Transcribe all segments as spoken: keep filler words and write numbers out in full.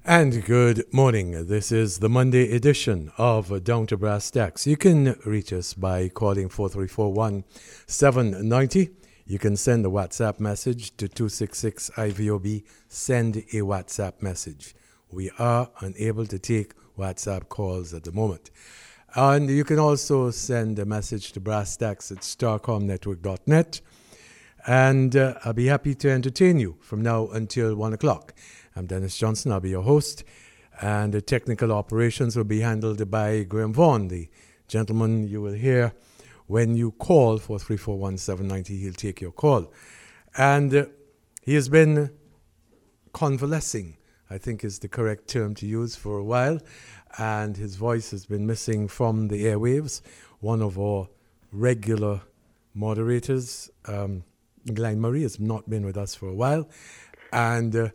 And good morning. This is the Monday edition of Down to Brass Tacks. You can reach us by calling four three four one, seven nine zero. You can send a WhatsApp message to two six six I V O B. Send a WhatsApp message. We are unable to take WhatsApp calls at the moment. And you can also send a message to brass tacks at starcom network dot net. And uh, I'll be happy to entertain you from now until one o'clock. I'm Dennis Johnson. I'll be your host. And the technical operations will be handled by Graham Vaughan, the gentleman you will hear when you call four three four one, seven nine zero. He'll take your call. And uh, he has been convalescing, I think is the correct term to use, for a while. And his voice has been missing from the airwaves. One of our regular moderators, um, Glenn Murray, has not been with us for a while. And uh,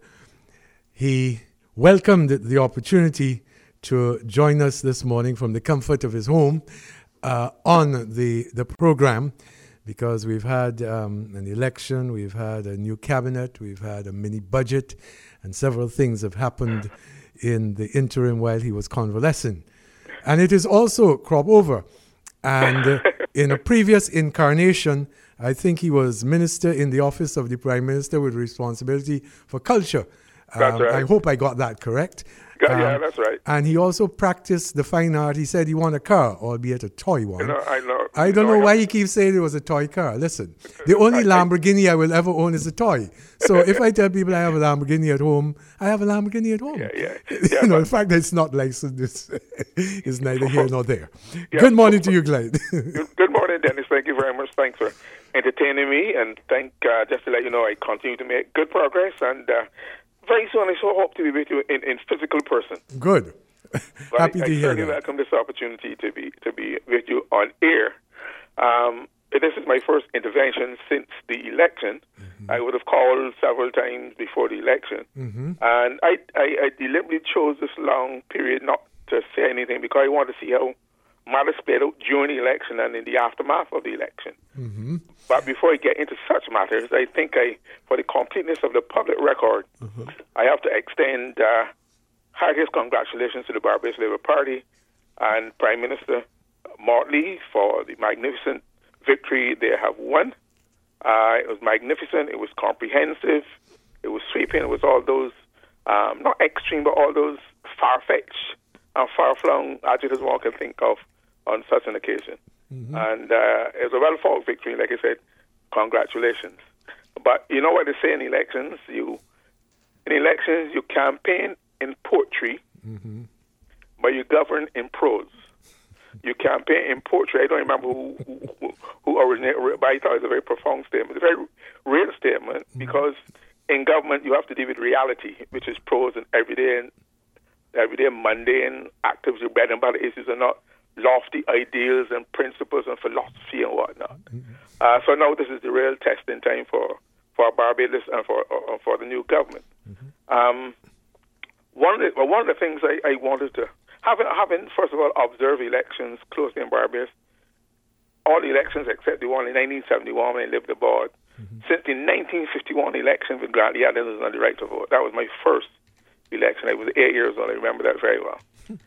he welcomed the opportunity to join us this morning from the comfort of his home uh, on the, the program, because we've had um, an election, we've had a new cabinet, we've had a mini budget, and several things have happened in the interim while he was convalescing. And it is also crop over. And uh, in a previous incarnation, I think he was minister in the office of the Prime Minister with responsibility for culture. That's um, right. I hope I got that correct. Yeah, yeah, Um, that's right. And he also practiced the fine art. He said he won a car, albeit a toy one. You know, I know. I don't you know I why he keeps saying it was a toy car. Listen, the only Lamborghini I will ever own is a toy. So if I tell people I have a Lamborghini at home, I have a Lamborghini at home. Yeah, yeah. you yeah know, but, the fact that it's not licensed is, is neither here nor there. Yeah, Good morning so, to you, Glenn. good, good morning, Dennis. Thank you very much. Thanks for entertaining me. And thank uh, just to let you know, I continue to make good progress. And uh, very soon, I so hope to be with you in, in physical person. Good. But Happy I, to I hear certainly that. welcome this opportunity to be to be with you on air. Um, this is my first intervention since the election. Mm-hmm. I would have called several times before the election. Mm-hmm. And I, I, I deliberately chose this long period not to say anything because I want to see how matters played out during the election and in the aftermath of the election. Mm-hmm. But before I get into such matters, I think I, for the completeness of the public record, mm-hmm. I have to extend uh, heartiest congratulations to the Barbados Labour Party and Prime Minister Motley for the magnificent victory they have won. Uh, it was magnificent. It was comprehensive. It was sweeping. It was all those, um, not extreme, but all those far-fetched and far-flung adjectives one can think of on such an occasion. Mm-hmm. And uh, it was a well-fought victory. Like I said, congratulations. But you know what they say in elections? You, in elections, you campaign in poetry, mm-hmm. but you govern in prose. You campaign in poetry. I don't remember who who, who originated it, but I thought it was a very profound statement. It's a very real statement mm-hmm. because in government you have to deal with reality, which is prose and everyday and everyday mundane activities, bread and butter issues, are not lofty ideals and principles and philosophy and whatnot. Mm-hmm. Uh, so now this is the real testing time for for Barbados and for uh, for the new government. Mm-hmm. Um, one of the, well, one of the things I, I wanted to having having first of all observed elections closely in Barbados, all the elections except the one in nineteen seventy-one when I lived abroad. Mm-hmm. Since the nineteen fifty-one election with Grantley Adams on the right to vote, that was my first election. I was eight years old. I remember that very well.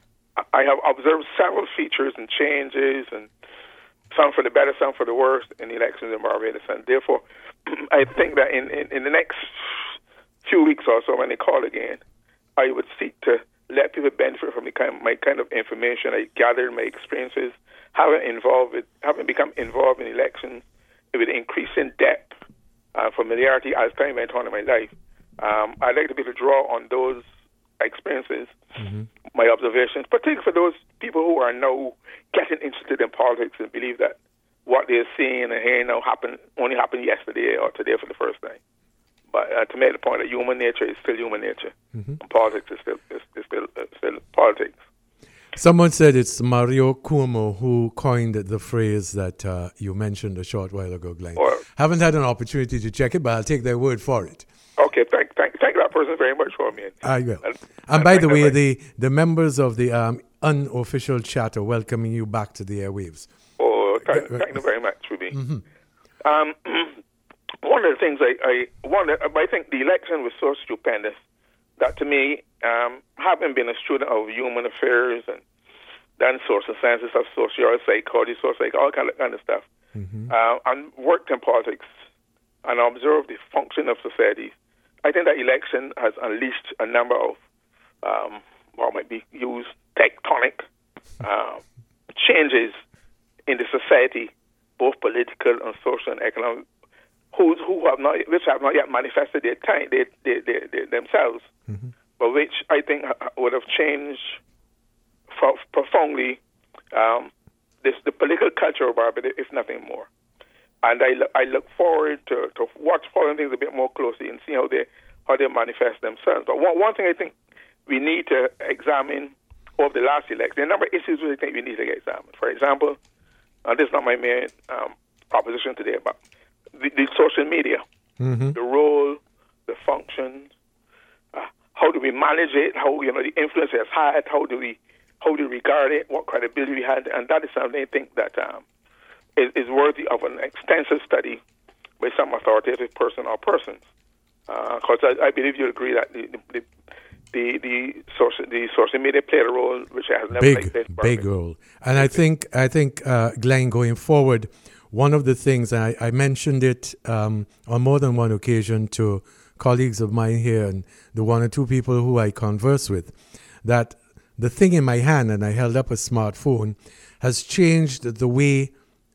I have observed several features and changes, and some for the better, some for the worse, in the elections in Barbados. And therefore, I think that in, in, in the next few weeks or so, when they call again, I would seek to let people benefit from the kind, my kind of information I gathered, my experiences, having involved with, having become involved in elections with increasing depth, uh, familiarity as time went on in my life. Um, I'd like to be able to draw on those experiences, mm-hmm. my observations, particularly for those people who are now getting interested in politics and believe that what they're seeing and hearing now happened, only happened yesterday or today for the first time. But uh, to make the point that human nature is still human nature, mm-hmm. and politics is still is, is still uh, still politics. Someone said it's Mario Cuomo who coined the phrase that uh, you mentioned a short while ago, Glenn. Or, Haven't had an opportunity to check it, but I'll take their word for it. Okay, thank thank, thank that person very much for me. I will. And, and, and by the way, very... the, the members of the um, unofficial chat are welcoming you back to the airwaves. Oh, thank, thank you very much, Ruby. Mm-hmm. Um, one of the things I, I one of, I think the election was so stupendous that to me, um, having been a student of human affairs and done social sciences, of social psychology, social psychology, all kind of, kind of stuff, mm-hmm. uh, and worked in politics and observed the function of society, I think that election has unleashed a number of um, what might be used tectonic uh, changes in the society, both political and social and economic, who who have not which have not yet manifested their time they, they, they, they, themselves, mm-hmm. but which I think would have changed pro- profoundly um, this the political culture of Barbados, if nothing more. And I, I look forward to, to watch following things a bit more closely and see how they how they manifest themselves. But one, one thing I think we need to examine over the last election, there are a number of issues which I think we need to examine. For example, and this is not my main um, proposition today, but the, the social media, mm-hmm. the role, the functions, uh, how do we manage it? How you know the influence it has had? How do we how do we regard it? What credibility we had? And that is something I think that. Um, Is, is worthy of an extensive study by some authoritative person or persons, because uh, I, I believe you agree that the the the, the, social, the social media played a role which has never big played big role, and I think I think uh, Glenn, going forward, one of the things, and I, I mentioned it um, on more than one occasion to colleagues of mine here and the one or two people who I converse with, that the thing in my hand, and I held up a smartphone, has changed the way.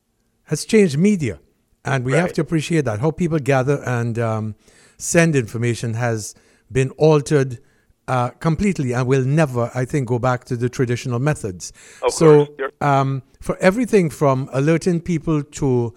has changed media, and we right. have to appreciate that. How people gather and um, send information has been altered uh, completely and will never, I think, go back to the traditional methods. Of so um, for everything from alerting people to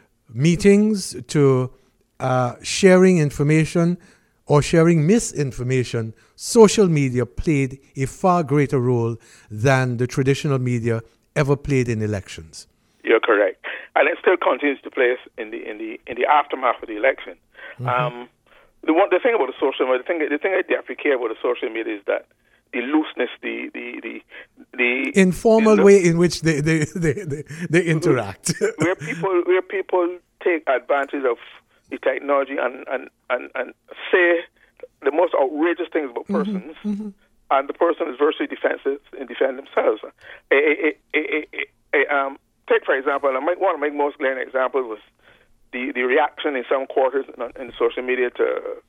meetings to uh, sharing information or sharing misinformation, social media played a far greater role than the traditional media ever played in elections. You're correct. And it still continues to play in the in the in the aftermath of the election. Mm-hmm. Um, the one the thing about the social media, the thing the thing I definitely care about the social media is that the looseness, the the the, the informal the, way in which they they they, they, they interact, where people where people take advantage of the technology and and, and, and say the most outrageous things about persons, mm-hmm. Mm-hmm. and the person is virtually defensive and defend themselves. A, a, a, a, a, a, um, Take, for example, I might want to make most glaring example was the, the reaction in some quarters in, in social media to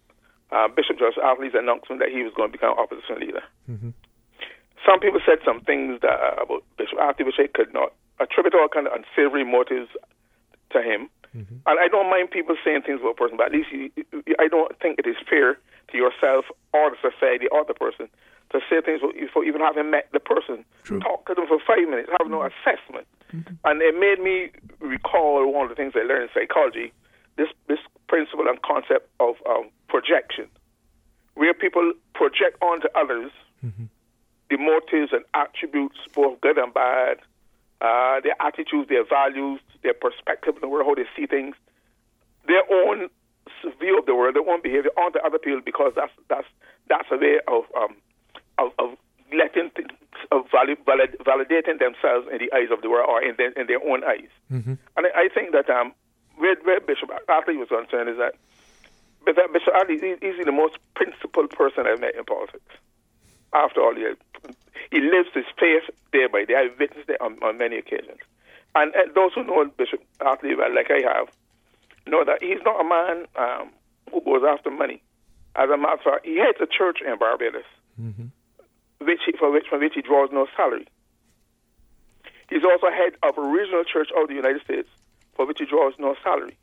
uh, Bishop Joseph Atlee's announcement that he was going to become opposition leader. Mm-hmm. Some people said some things that, uh, about Bishop Atlee which I could not attribute all kind of unsavory motives to him. Mm-hmm. And I don't mind people saying things about a person, but at least you, I don't think it is fair to yourself or the society or the person to say things before even having met the person. True. Talk to them for five minutes, have no assessment. Mm-hmm. And it made me recall one of the things I learned in psychology, this this principle and concept of um, projection, where people project onto others mm-hmm. the motives and attributes, both good and bad, uh, their attitudes, their values, their perspective in the world, how they see things, their own view of the world, their own behavior onto other people, because that's that's that's a way of um, of, of letting th- of valid, valid, validating themselves in the eyes of the world or in their, in their own eyes. Mm-hmm. And I, I think that um, where, where Bishop Atlee was concerned is that Bishop Atlee is the most principled person I've met in politics. After all, he, he lives his faith day by day. I've witnessed it on, on many occasions. And, and those who know Bishop Atlee well, like I have, know that he's not a man um, who goes after money. As a matter of fact, he heads a church in Barbados, mm-hmm. which he, for which from which he draws no salary. He's also head of a regional church of the United States, for which he draws no salary.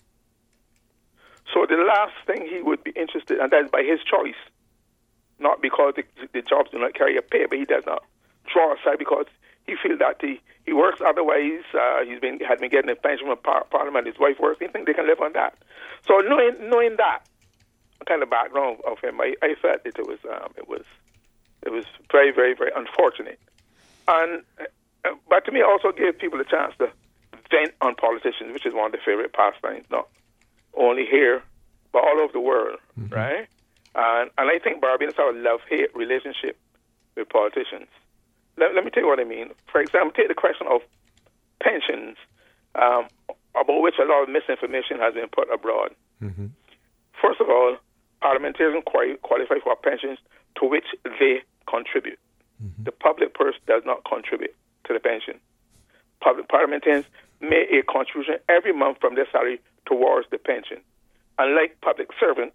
So the last thing he would be interested in, and that is by his choice, not because the, the jobs do not carry a pay, but he does not draw a salary because he feels that he, he works otherwise. Uh, he's been had been getting a pension from par- Parliament. His wife works. He thinks they can live on that. So knowing knowing that kind of background of him, I, I felt that it was um, it was it was very very very unfortunate. And uh, but to me, it also gave people a chance to vent on politicians, which is one of their favorite pastimes, not only here but all over the world, mm-hmm. right? And and I think Barbadians have a love-hate relationship with politicians. Let, let me tell you what I mean. For example, take the question of pensions, um, about which a lot of misinformation has been put abroad. Mm-hmm. First of all, parliamentarians qualify for pensions to which they contribute. Mm-hmm. The public purse does not contribute to the pension. Public parliamentarians make a contribution every month from their salary towards the pension, unlike public servants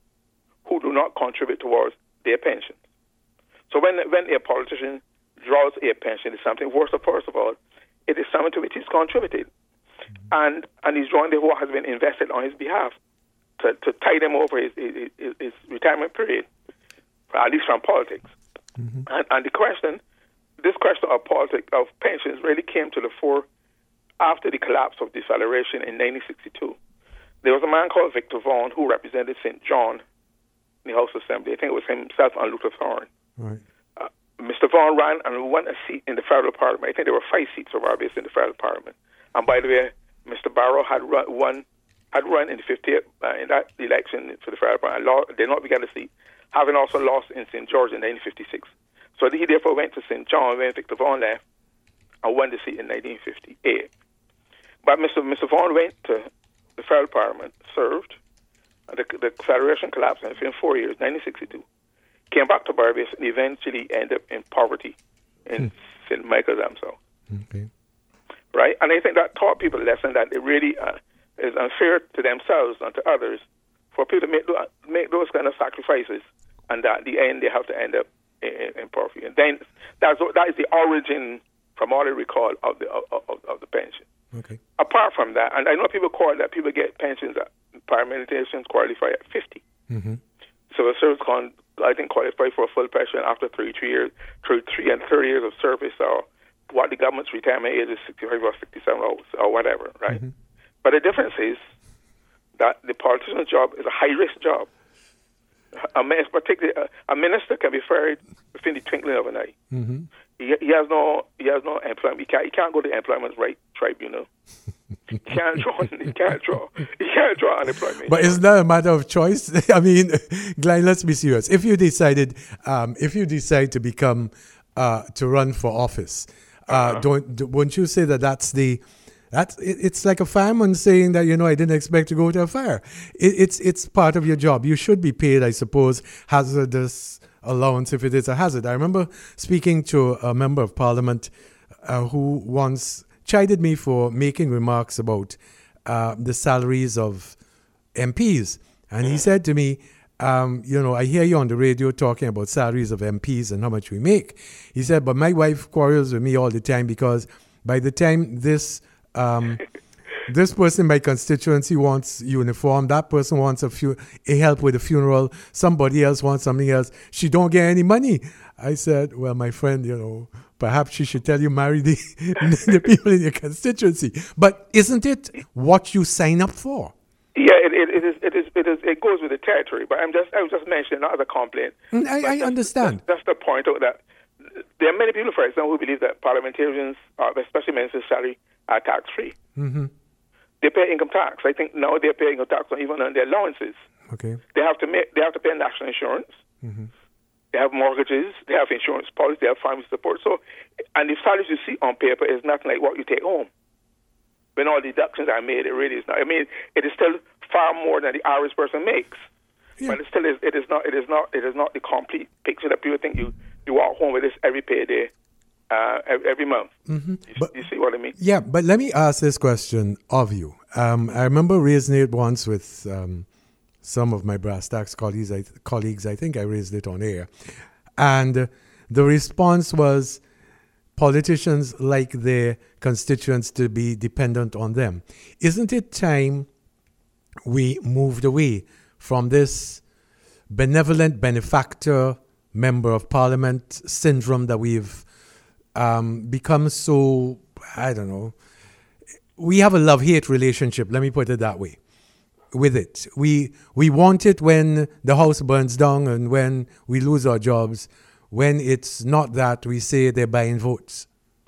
who do not contribute towards their pensions. So when when a politician draws a pension, it's something worse. First of all, it is something to which he's contributed, mm-hmm. and and he's drawing the what has been invested on his behalf to, to tide him over his, his, his, his retirement period, at least from politics. Mm-hmm. And, and the question, this question of politics, of pensions really came to the fore after the collapse of the Federation in nineteen sixty-two. There was a man called Victor Vaughan who represented Saint John in the House Assembly. I think it was himself and Luther Thorne. Right. Uh, Mister Vaughan ran and won a seat in the federal parliament. I think there were five seats of Barbados in the federal parliament. And by the way, Mister Barrow had run, won, had run in the fiftieth uh, in that election for the federal parliament. Law, did not began a seat, having also lost in Saint George in nineteen fifty-six. So he therefore went to Saint John when Victor Vaughan left and won the seat in nineteen fifty-eight. But Mister Mister Vaughan went to the federal parliament, served, and the, the Federation collapsed in four years, nineteen sixty-two. Came back to Barbados and eventually ended up in poverty in hmm. Saint Michael's Amso. Okay. Right? And I think that taught people a lesson that it really uh, is unfair to themselves and to others for people to make, make those kind of sacrifices, and that at the end they have to end up in, in poverty. And then that's, that is the origin, from all I recall, of the, of, of, of the pension. Okay. Apart from that, and I know people call that people get pensions at parliamentarians qualify at fifty. Mm-hmm. So a service con, I think, qualify for a full pension after thirty-three years, thirty-three and thirty years of service, or what the government's retirement age is, sixty-five or sixty-seven or, or whatever, right? Mm-hmm. But the difference is that the politician's job is a high-risk job. A, particularly, a, a minister can be fired within the twinkling of an eye. Mm-hmm. He, he has no he has no employment. He can't, he can't go to the employment right tribunal. He can't draw. He can't draw. He can't draw unemployment. But isn't that a matter of choice? I mean, Glenn, let's be serious. If you decided, um, if you decide to become uh, to run for office, uh, uh-huh. don't won't you say that that's the That's it, it's like a fireman saying that, you know, I didn't expect to go to a fire. It, it's it's part of your job. You should be paid, I suppose, hazardous allowance if it is a hazard. I remember speaking to a member of parliament uh, who once chided me for making remarks about uh, the salaries of M Ps. And he said to me, um, you know, I hear you on the radio talking about salaries of M Ps and how much we make. He said, but my wife quarrels with me all the time because by the time this Um, this person in my constituency wants uniform. That person wants a, fu- a help with a funeral. Somebody else wants something else. She don't get any money. I said, well, my friend, you know, perhaps she should tell you marry the, the people in your constituency. But isn't it what you sign up for? Yeah, it, it, it is. It is. It is. It goes with the territory. But I'm just. I was just mentioning not as a complaint. I, I that's, understand. That's, that's the point of that. There are many people, for example, who believe that parliamentarians, uh, especially ministers' salary, are tax-free. Mm-hmm. They pay income tax. I think now they're paying income tax on even on their allowances. Okay. They have to make. They have to pay national insurance. Mm-hmm. They have mortgages. They have insurance policy. They have family support. So, and the salaries you see on paper is nothing like what you take home. When all deductions are made, it really is not. I mean, it is still far more than the average person makes. Yeah. But it still is. It is not. It is not. It is not the complete picture that people think you you walk home with this every payday. Uh, every month. Mm-hmm. You, but, you see what I mean? Yeah, but let me ask this question of you. Um, I remember raising it once with um, some of my brass tacks colleagues. I, colleagues, I think I raised it on air. And uh, the response was politicians like their constituents to be dependent on them. Isn't it time we moved away from this benevolent benefactor member of parliament syndrome that we've Um, become so, I don't know, we have a love-hate relationship, let me put it that way, with it. We we want it when the house burns down and when we lose our jobs. When it's not that, we say they're buying votes.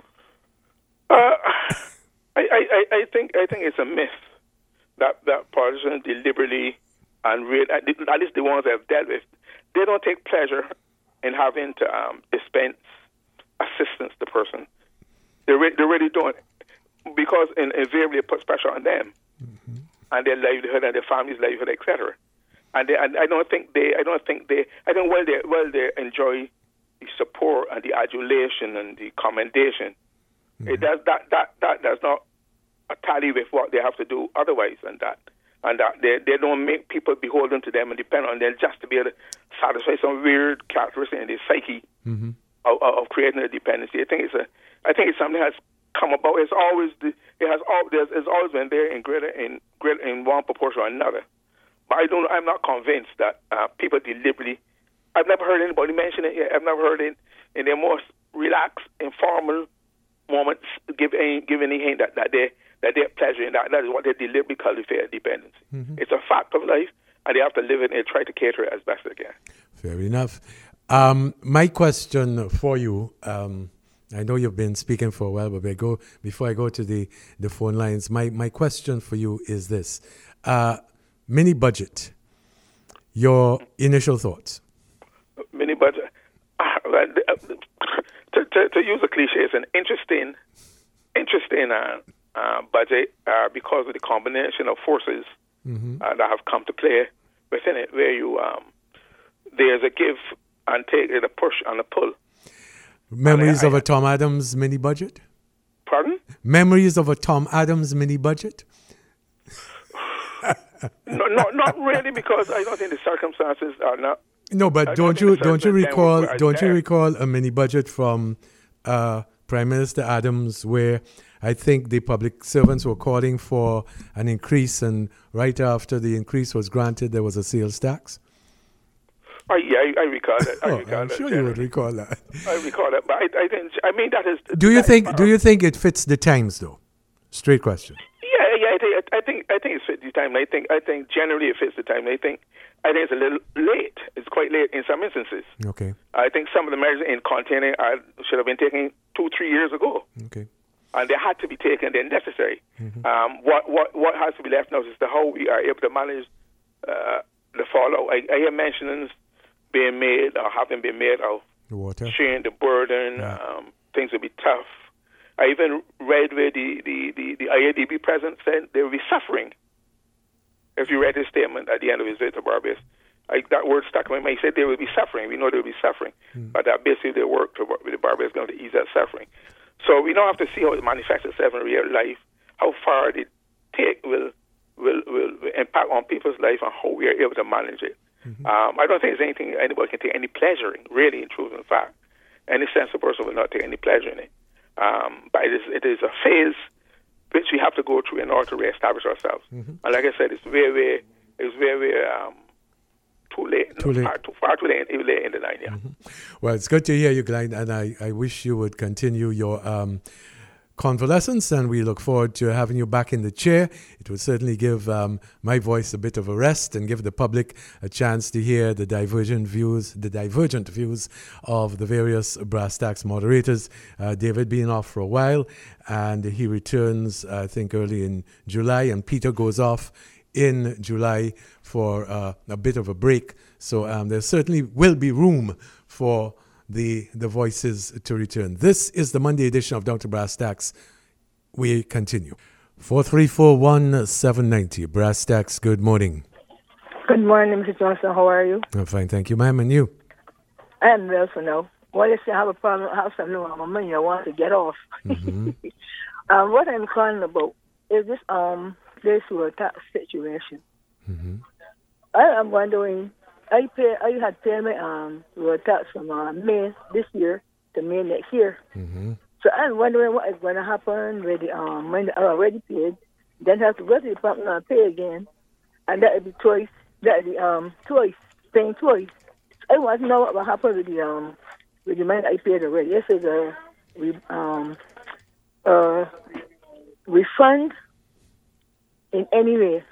Uh, I, I, I think I think it's a myth that, that politicians deliberately, and real, at least the ones I've dealt with, they don't take pleasure in having to um, dispense assistance to person. They, re- they really don't, because in, invariably it puts pressure on them mm-hmm. and their livelihood and their family's livelihood, et cetera. And, they, and I don't think they, I don't think they, I think while they, while they enjoy the support and the adulation and the commendation. Mm-hmm. It does that that that does not tally with what they have to do otherwise, and that and that they they don't make people beholden to them and depend on them just to be able to satisfy some weird characteristic in their psyche mm-hmm. of, of creating a dependency. I think it's a I think it's something that has come about. It's always it has all it's always been there in greater in greater in one proportion or another. But I don't. I'm not convinced that uh, people deliberately. I've never heard anybody mention it yet. I've never heard it in their most relaxed, informal moments give any give any hint that, that they that they're pleasure in that. That is what they deliberately cultivate dependency. Mm-hmm. It's a fact of life, and they have to live it and try to cater it as best they can. Fair enough. Um, my question for you. Um, I know you've been speaking for a while, but I go, before I go to the, the phone lines, my, my question for you is this. Uh, mini budget, your initial thoughts? Mini budget. Uh, to, to, to use a cliche, it's an interesting, interesting uh, uh, budget uh, because of the combination of forces mm-hmm. uh, that have come to play within it, where you um, there's a give and take, and a push and a pull. Memories I, of a Tom Adams mini budget? Pardon? Memories of a Tom Adams mini budget? no, no, not really, because I don't think the circumstances are not. No, but don't, don't you don't you recall don't you recall a mini budget from uh, Prime Minister Adams where I think the public servants were calling for an increase, and right after the increase was granted, there was a sales tax? Oh, yeah, I, I recall that. I oh, recall I'm that, sure generally. you would recall that. I recall that, but I, I think I mean that is. Do you think? Uh, do you think it fits the times, though? Straight question. Yeah, yeah. I think. I think. I think it fits the time. I think. I think generally it fits the time. I think. I think it's a little late. It's quite late in some instances. Okay. I think some of the measures in containing are, should have been taken two, three years ago. Okay. And they had to be taken. They're necessary. Mm-hmm. Um, what what what has to be left now is to how we are able to manage uh, the fallout. I, I hear mentions being made or having been made of the water, sharing the burden. Yeah. Um, things will be tough. I even read where the, the, the, the I A D B president said they will be suffering. If you read his statement at the end of his visit to Barbados, I, that word stuck in my mind. He said they will be suffering. We know they will be suffering. Mm. But that basically their work to, with the Barbados is going to ease that suffering. So we now have to see how it manifests itself in real life, how far the take will, will, will impact on people's life and how we are able to manage it. Mm-hmm. Um, I don't think there's anything anybody can take any pleasure in, really, in truth and fact. Any sensible person will not take any pleasure in it. Um, but it is, it is a phase which we have to go through in order to reestablish ourselves. Mm-hmm. And like I said, it's very, very, it's very, very um, too late. Too late. Far too, far too late, late in the line, yeah. Mm-hmm. Well, it's good to hear you, Glenn, and I, I wish you would continue your um, convalescence, and we look forward to having you back in the chair. It would certainly give um, my voice a bit of a rest and give the public a chance to hear the divergent views, the divergent views of the various brass tacks moderators. Uh, David being off for a while, and he returns, I think, early in July, and Peter goes off in July for uh, a bit of a break. So um, there certainly will be room for the the voices to return. This is the Monday edition of Doctor Brass Tacks. We continue. four three four one seven nine zero. Brass Tacks, good morning. Good morning, Mister Johnson. How are you? I'm fine, thank you, ma'am. And you? I am well for now. Well, if you have a problem, I have some new money I want to get off. Mm-hmm. um, what I'm calling about is this um this tax situation. Mm-hmm. I am wondering. I pay. I had paid my um road tax from uh, May this year to May next year. Mm-hmm. So I'm wondering what is going to happen with the um money I already paid. Then I have to go to the department and pay again, and that would be twice. That would be um twice paying twice. I want to know what will happen with the um with the money I paid already. This is a re, um uh refund in any way.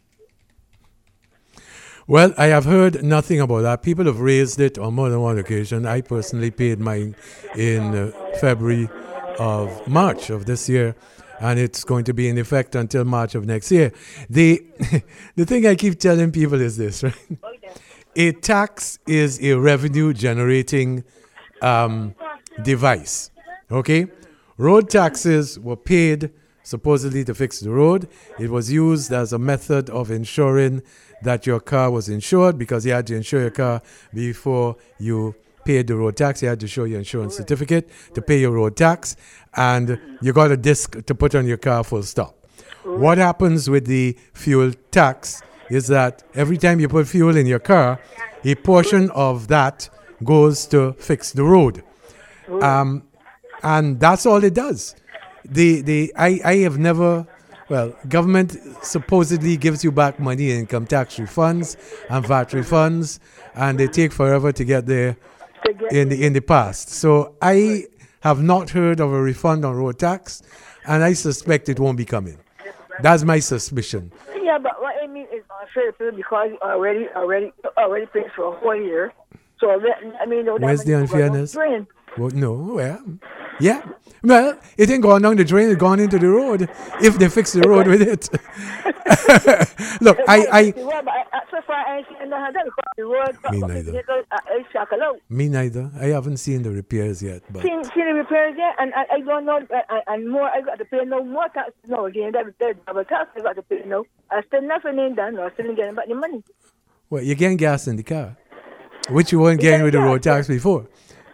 Well, I have heard nothing about that. People have raised it on more than one occasion. I personally paid mine in uh, February of March of this year, and it's going to be in effect until March of next year. The the thing I keep telling people is this, right? A tax is a revenue-generating um, device, okay? Road taxes were paid supposedly to fix the road. It was used as a method of ensuring that your car was insured, because you had to insure your car before you paid the road tax, you had to show your insurance certificate to pay your road tax, and you got a disc to put on your car, full stop. What happens with the fuel tax is that every time you put fuel in your car, a portion of that goes to fix the road. Um, and that's all it does. The the I, I have never, well, government supposedly gives you back money in income tax refunds and V A T refunds, and they take forever to get there in the in the past. So I have not heard of a refund on road tax, and I suspect it won't be coming. That's my suspicion. Yeah, but what I mean is unfair because already already already paid for a whole year. So that, I mean, no, where's the unfairness? Well, no, well, yeah. Well, it ain't gone down the drain, it's gone into the road if they fix the road with it. Look, I... I me neither. Me neither. I haven't seen the repairs yet. But seen, seen the repairs yet? And I, I don't know, and, and more, I got to pay no more tax. No, again, that was double tax I got to pay no. I still nothing ain't done, no, I still ain't getting back the money. Well, you're getting gas in the car, which you weren't getting with the road tax before.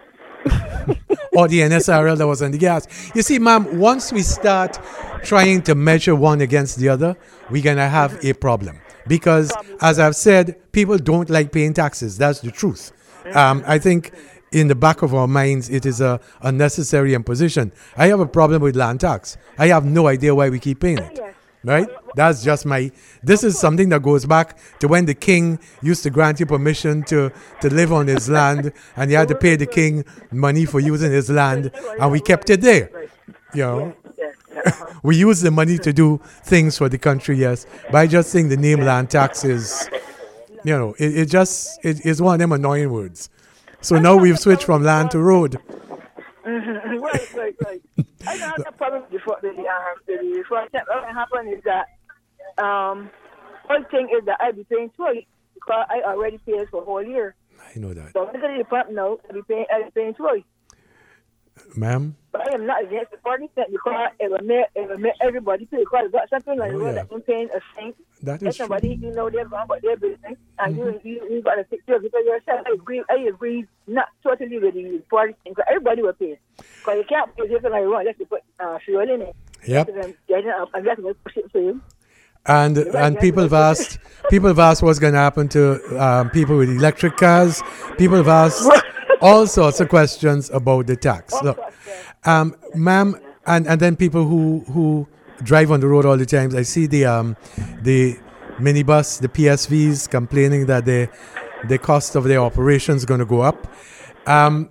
Or the N S R L that was on the gas. You see, ma'am, once we start trying to measure one against the other, we're going to have a problem. Because, as I've said, people don't like paying taxes. That's the truth. Um, I think in the back of our minds, it is a unnecessary imposition. I have a problem with land tax. I have no idea why we keep paying it. Right? That's just my... This is something that goes back to when the king used to grant you permission to, to live on his land, and you had to pay the king money for using his land, and we kept it there. You know? We use the money to do things for the country, yes. But I just think the name land tax is... You know, it, it just... It is one of them annoying words. So now we've switched from land to road. Mm-hmm. Right, right, right. I don't have a problem before the um the before what happened is that um one thing is that I be paying twice because I already paid for a whole year. I know that. So when I go to the department now, I be paying I be paying twice. Ma'am? But I am not against the forty cent because it will make it will make everybody pay because it's got something like oh, yeah. that I'm paying a cent. That is somebody true. you know they're going about their business and mm-hmm. you you you gotta take care of it yourself. I agree I agree not totally with the forty cent because everybody will pay. Because you can't pay something like one, let's put uh, fuel in it. Yep. I'm just going to push it for you. And and people have asked people have asked what's going to happen to um, people with electric cars. People have asked all sorts of questions about the tax. Look, um, ma'am, and, and then people who, who drive on the road all the time. I see the um the minibus, the P S Vs complaining that the the cost of their operations is going to go up. Um,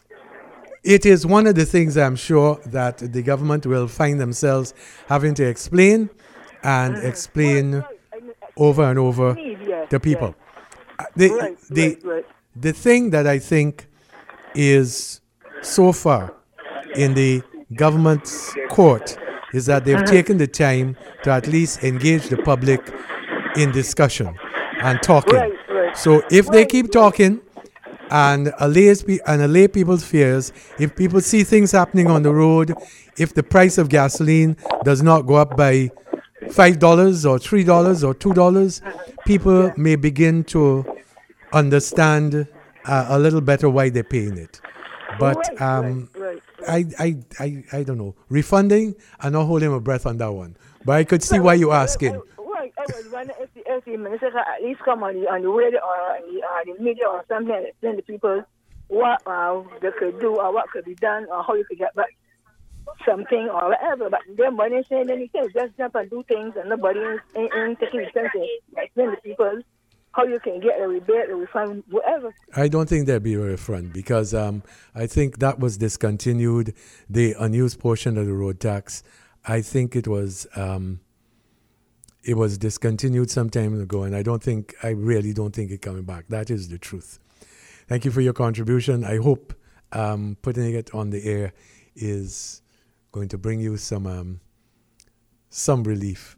it is one of the things I'm sure that the government will find themselves having to explain and explain over and over to people. Uh, the, the, the thing that I think is so far in the government's court is that they've taken the time to at least engage the public in discussion and talking. So if they keep talking and allay, and allay people's fears, if people see things happening on the road, if the price of gasoline does not go up by five dollars or three dollars or two dollars, people may begin to understand uh, a little better why they're paying it. But um, I, I, I, I don't know. Refunding, I'm not holding my breath on that one. But I could see why you're asking. Right, I was wondering if the, if the minister at least come on the, on the radio or on the, uh, the media or something and explain to people what uh, they could do or what could be done or how you could get back something or whatever. But then when they say anything, just jump and do things and nobody ain't, ain't taking the time to explain to people how you can get a rebate, a refund, whatever. I don't think there'll be a refund because um, I think that was discontinued, the unused portion of the road tax. I think it was um, it was discontinued some time ago, and I don't think, I really don't think it's coming back. That is the truth. Thank you for your contribution. I hope um, putting it on the air is going to bring you some um, some relief.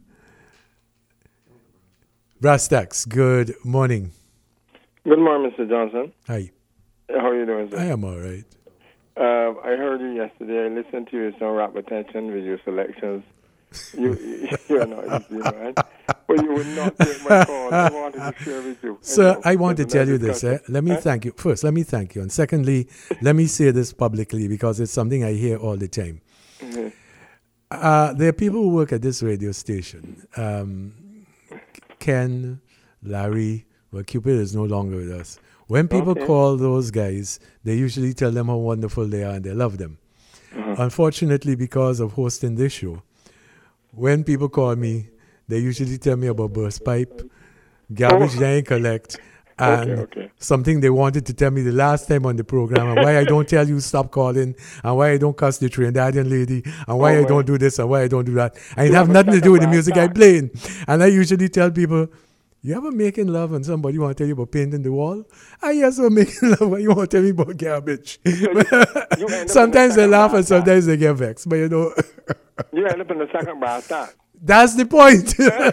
Brastax, good morning. Good morning, Mister Johnson. Hi. How are you doing, sir? I am all right. Uh, I heard you yesterday. I listened to you with some rapt attention with your selections. You, you, you're not easy, man. But but you would not take my call. I wanted to share with you. Sir, Anyhow, I want to there's tell another you this. Eh? discussion. Let me Huh? thank you. First, let me thank you. And secondly, let me say this publicly because it's something I hear all the time. Mhm. Uh, there are people who work at this radio station. Um, Ken, Larry, well, Cupid is no longer with us. When people Okay. call those guys, they usually tell them how wonderful they are and they love them. Mhm. Unfortunately, because of hosting this show, when people call me, they usually tell me about burst pipe, garbage Oh. they ain't collect, and Okay, okay. something they wanted to tell me the last time on the program, and why I don't tell you stop calling, and why I don't cuss the Trinidadian lady, and why Oh, I well. don't do this, and why I don't do that. And it You have have a nothing to do with the second music I brass playing. And I usually tell people, you ever making love and somebody want to tell you about painting the wall? I yes, I'm making love, but you want to tell me about garbage. you end up in Sometimes the they second laugh and brass sometimes they get vexed, but you know, You end up in the second brass tack. that's the point.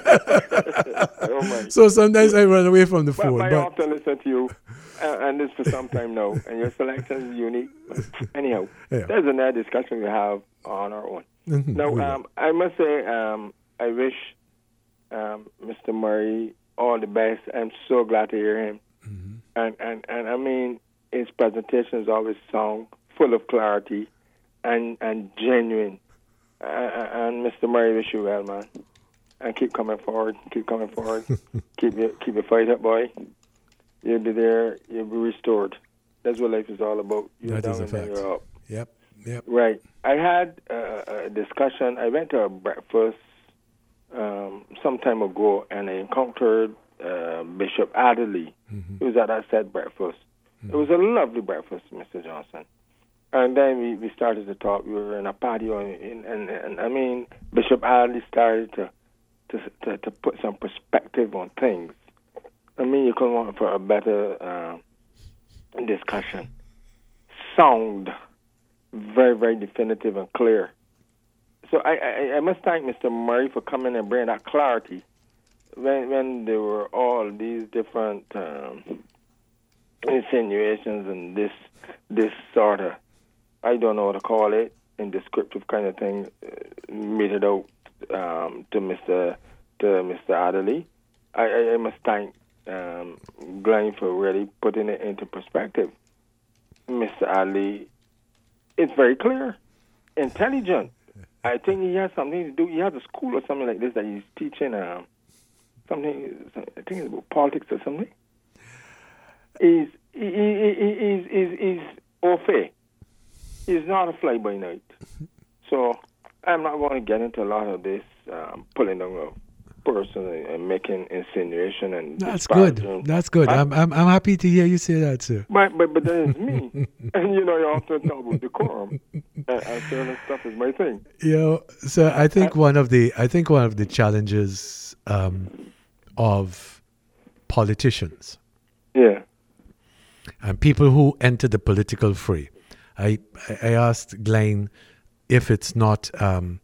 Oh my. So sometimes I run away from the But, phone. but I But often listen to you, uh, and this for some time now, and your selection is unique. Anyhow, Yeah. there's another discussion we have on our own. Mhm, Now, we will. um, I must say, um, I wish um, Mister Murray all the best. I'm so glad to hear him. Mhm. And, and, and I mean, his presentation is always sound, full of clarity, and, and genuine. Uh, and Mister Murray, wish you well, man. And keep coming forward, keep coming forward. keep your, keep your fight up, boy. You'll be there, you'll be restored. That's what life is all about. You're That is down a and then fact. you're up. Yep, yep. Right. I had uh, a discussion. I went to a breakfast um, some time ago, and I encountered uh, Bishop Adderley. Mhm. He was at that said breakfast. It was a lovely breakfast, Mister Johnson. And then we, we started to talk. We were in a patio, and, and, and I mean, Bishop Adderley started to, to to to put some perspective on things. I mean, you couldn't want for a better uh, discussion. Sound very, very definitive and clear. So I, I, I must thank Mister Murray for coming and bringing that clarity when when there were all these different um, insinuations and this this sort of, I don't know what to call it, indescriptive kind of thing uh, meted out um, to Mister to Mister Adderley. I, I, I must thank um, Glenn for really putting it into perspective. Mister Adderley, it's very clear, intelligent. I think he has something to do. He has a school or something like this that he's teaching. Um, something. I think it's about politics or something. He's he, he, he, he's he's he's au fait. He's not a fly by night. So I'm not going to get into a lot of this um, pulling down a person and, and making insinuation and That's good. disparaging. That's good. Huh? I'm, I'm I'm happy to hear you say that, sir. But but but that is me, and you know you often talk about decorum, and, and certain stuff is my thing. You know, so I think one of the I think one of the challenges um, of politicians Yeah. and people who enter the political fray. I I asked Glenn if it's not um,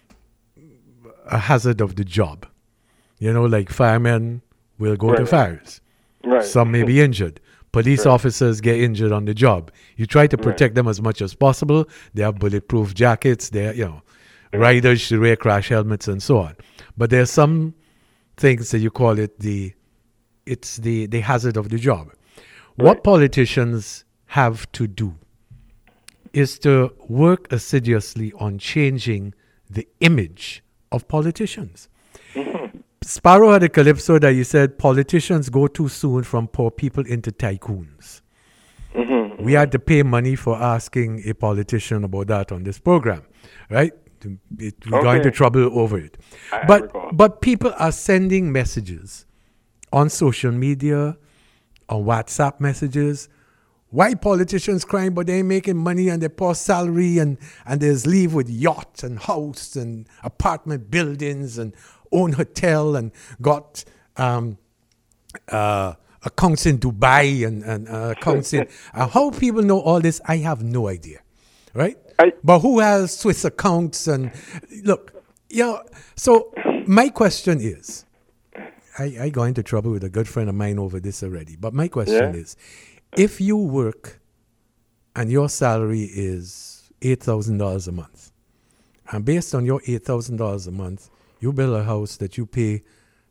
a hazard of the job. You know, like firemen will go to Right. fires. Right. Some may be injured. Police Right. officers get injured on the job. You try to Right. protect them as much as possible. They have bulletproof jackets. They, you know, riders should wear crash helmets and so on. But there are some things that you call it the, it's the the hazard of the job. What Right. politicians have to do is to work assiduously on changing the image of politicians. Sparrow had a calypso that he said politicians go too soon from poor people into tycoons. Mm-hmm. We had to pay money for asking a politician about that on this program, right? It, we got Okay. into trouble over it. I- I but recall. but people are sending messages on social media, on WhatsApp messages. Why politicians crying but they ain't making money and they poor salary and, and there's leave with yacht and house and apartment buildings and own hotel and got um, uh, accounts in Dubai and, and uh, accounts in... uh, how people know all this, I have no idea, right? I- But who has Swiss accounts and... Look, you know, so my question is... I, I got into trouble with a good friend of mine over this already. But my question Yeah. is, if you work and your salary is eight thousand dollars a month, and based on your eight thousand dollars a month, you build a house that you pay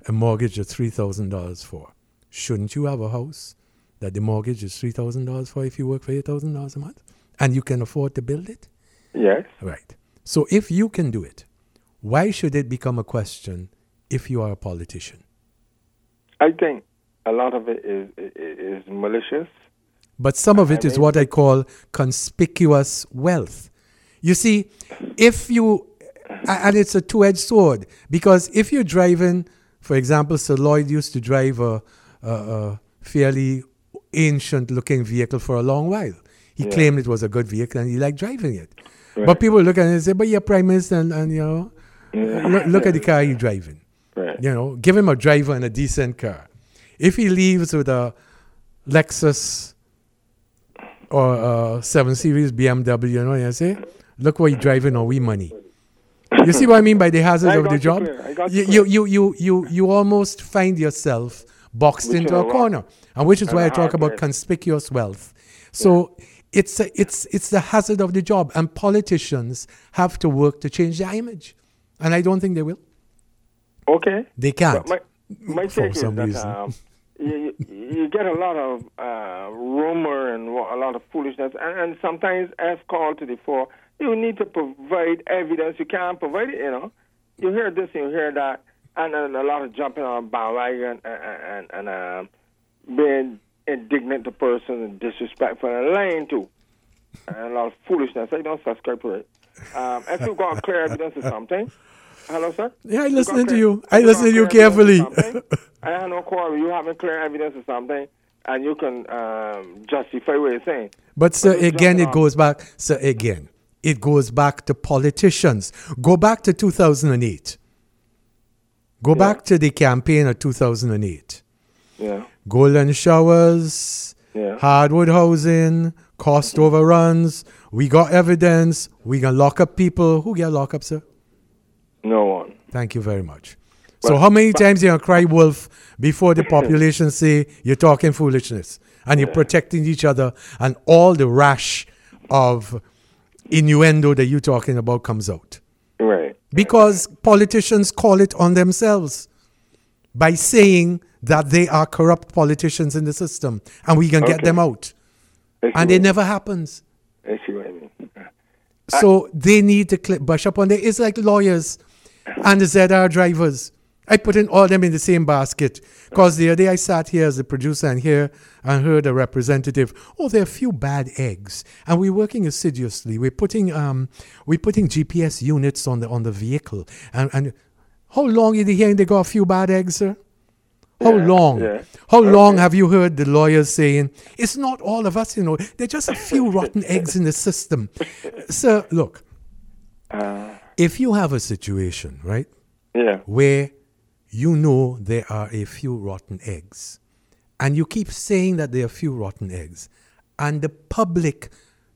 a mortgage of three thousand dollars for. Shouldn't you have a house that the mortgage is three thousand dollars for if you work for eight thousand dollars a month? And you can afford to build it? Yes. Right. So if you can do it, why should it become a question if you are a politician? I think a lot of it is is, is malicious. But some of it I is mean, what I call conspicuous wealth. You see, if you, and it's a two-edged sword, because if you're driving, for example, Sir Lloyd used to drive a, a, a fairly ancient-looking vehicle for a long while. He Yeah. claimed it was a good vehicle and he liked driving it. Right. But people look at it and say, but you're Prime Minister and, and you know, Yeah. look, look at the car you're driving. Right. You know, give him a driver and a decent car. If he leaves with a Lexus or a seven series B M W, you know what I say? Look what you're driving on we money. You see what I mean by the hazards I of got the you job? clear. I got You, you you, you, you, you, you almost find yourself boxed Which into is a a rock. corner. And which is And why a I talk hard about place. conspicuous wealth. So it's, a, it's, it's the hazard of the job. And politicians have to work to change their image. And I don't think they will. Okay. They can't. But my my for take is some that reason. um, you, you you get a lot of uh, rumor and wa- a lot of foolishness, and, and sometimes, as called to the fore, you need to provide evidence. You can't provide it, you know. You hear this and you hear that, and, and a lot of jumping on a bandwagon and, and, and um, being indignant to person and disrespectful and lying too, and a lot of foolishness. I don't subscribe to it. Um, if you've got clear evidence of something, hello, sir? Yeah, I You listening got to clear- you. I you listen got to you clear evidence carefully. of something, I have no quarrel. You having clear evidence of something, and you can um, justify what you're saying. But sir, But it's again, jumping it on- goes back. Sir, again, it goes back to politicians. Go back to two thousand eight. Go Yeah. back to the campaign of two thousand eight. Yeah, Golden showers, yeah. hardwood housing, cost overruns. We got evidence. We gonna lock up people. Who get locked up, sir? No one. Thank you very much. So But- how many but- times you gonna cry wolf before the population say you're talking foolishness and you're Yeah. protecting each other and all the rash of innuendo that you're talking about comes out? Right. Because politicians call it on themselves by saying that they are corrupt politicians in the system and we can get Okay. them out. I see And what it you- never happens. I see what I mean. So they need to cl- brush up on it. It's like lawyers and the Z R drivers. I put in all them in the same basket. Because the other day I sat here as a producer and here and heard a representative, oh, there are a few bad eggs. And we're working assiduously. We're putting um we're putting G P S units on the on the vehicle. And and how long are you hearing they got a few bad eggs, sir? How Yeah, long? yeah. How long Okay. have you heard the lawyers saying, it's not all of us, you know, they're just a few rotten eggs in the system. Sir, look, Uh, if you have a situation, right, yeah. where you know there are a few rotten eggs, and you keep saying that there are a few rotten eggs, and the public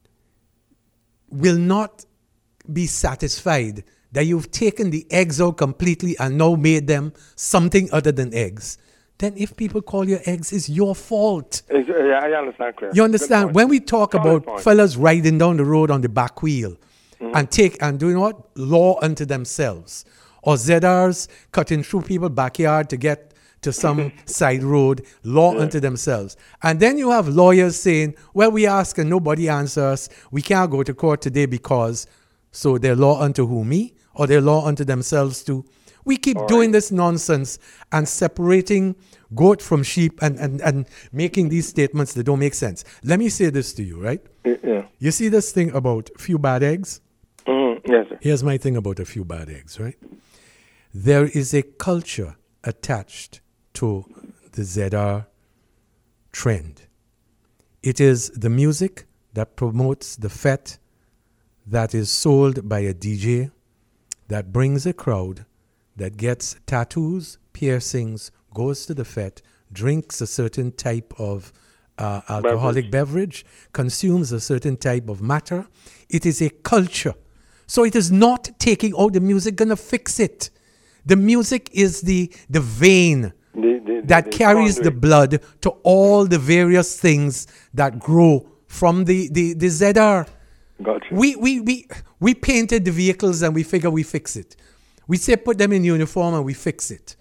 will not be satisfied that you've taken the eggs out completely and now made them something other than eggs, then if people call you eggs, it's your fault. It's, yeah, I understand, clear. You understand? Good When point. we talk Solid about point. fellas riding down the road on the back wheel Mm-hmm. and take and doing what? Law unto themselves. Or Z Rs cutting through people's backyard to get to some side road, law Yeah. unto themselves. And then you have lawyers saying, well, we ask and nobody answers. We can't go to court today because, so they're law unto who, me? Or they're law unto themselves too? We keep All doing right. this nonsense and separating goat from sheep and, and, and making these statements that don't make sense. Let me say this to you, right? Yeah. You see this thing about few bad eggs? Mhm. Yes, sir. Here's my thing about a few bad eggs, right? There is a culture attached to the Z R trend. It is the music that promotes the fete that is sold by a D J that brings a crowd that gets tattoos, piercings, goes to the fete, drinks a certain type of uh, alcoholic beverage, consumes a certain type of matter. It is a culture. So it is not taking out the music gonna fix it. The music is the the vein The, the, that the carries the conduit. blood to all the various things that grow from the, the, the Z R. Gotcha. We, we, we, we painted the vehicles and we figure we fix it. We say put them in uniform and we fix it.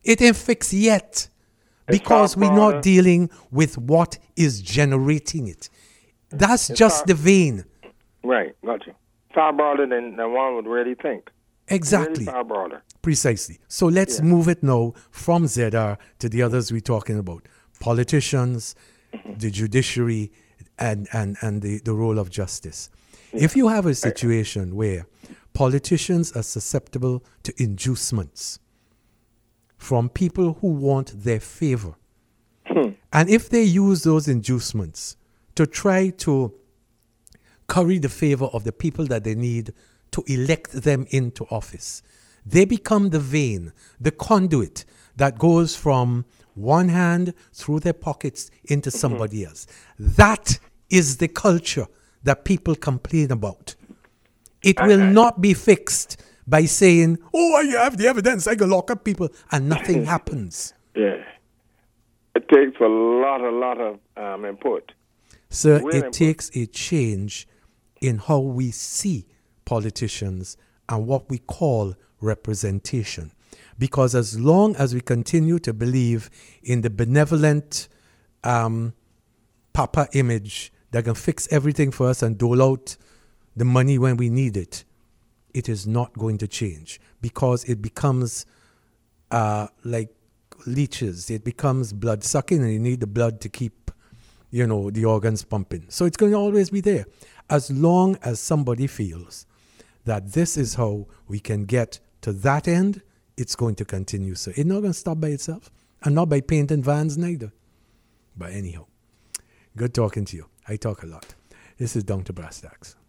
It ain't fixed yet. It's Because far we're broader. not dealing with what is generating it. That's It's just far- the vein. Right, got you. Far broader than, than one would really think. Exactly. Really far broader. Precisely. So let's Yeah. move it now from Z R to the others we're talking about. Politicians, the judiciary, and, and, and the, the role of justice. If you have a situation where politicians are susceptible to inducements from people who want their favor, and if they use those inducements to try to curry the favor of the people that they need to elect them into office, they become the vein, the conduit that goes from one hand through their pockets into somebody else. That is the culture that people complain about. It will not be fixed by saying, oh, I have the evidence, I can lock up people, and nothing happens. Yeah. It takes a lot, a lot of um, input. Sir, Real it input. takes a change in how we see politicians and what we call representation. Because as long as we continue to believe in the benevolent um, papa image that can fix everything for us and dole out the money when we need it, it is not going to change because it becomes uh, like leeches. It becomes blood sucking, and you need the blood to keep, you know, the organs pumping. So it's going to always be there. As long as somebody feels that this is how we can get to that end, it's going to continue. So it's not going to stop by itself, and not by painting vans neither. But anyhow, good talking to you. I talk a lot. This is Down to Brass Tacks.